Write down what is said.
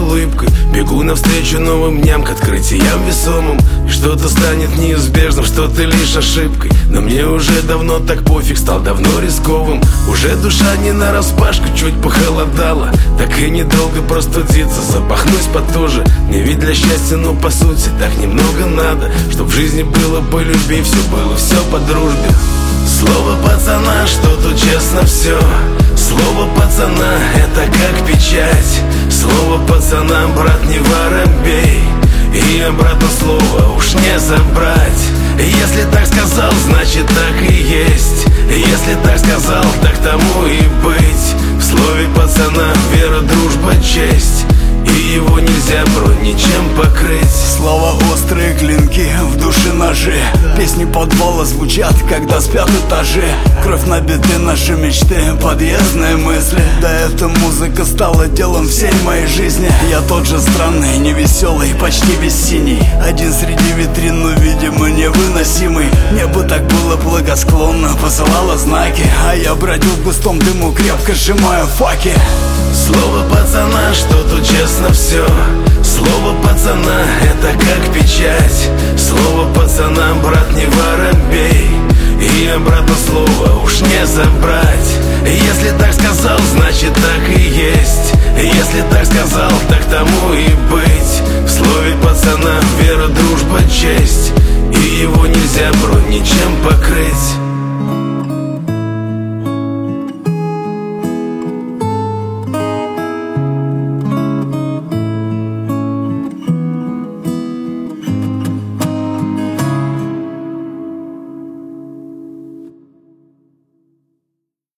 улыбкой. Бегу навстречу новым дням, к открытиям весомым. И что-то станет неизбежным, что-то лишь ошибкой. Но мне уже давно так пофиг, стал давно рисковым. Уже душа не нараспашку, чуть похолодала. Так и недолго простудиться, запахнусь потуже. Мне ведь для счастья, ну по сути, так немного надо. Чтоб в жизни было по любви, все было все по дружбе. Слово пацана, что тут честно все. Слово пацана, это как печать. Слово пацана, брат, не воробей. И обратно слово уж не забрать. Если так сказал, значит так и есть. Если так сказал, так тому и быть. В слове пацана вера, дружба, честь. И его нельзя, бро, ничем покрыть. Слова острые клинки, в душе ножи. Песни подвала звучат, когда спят этажи. Кровь набиты наши мечты, подъездные мысли. Да эта музыка стала делом всей моей жизни. Я тот же странный, невеселый, почти весь синий. Один среди витрин, но, видимо, невыносимый. Небо так было благосклонно, посылало знаки. А я бродил в густом дыму, крепко сжимая факи. Слово пацана, что тут честно все. Слово пацана, это как печать. Слово пацана, брат, не воробей. И обратно слово уж не забрать. Если так сказал, значит так и есть. Если так сказал, так тому и быть. В слове пацана вера, дружба, честь. И его нельзя, бро, ничем покрыть.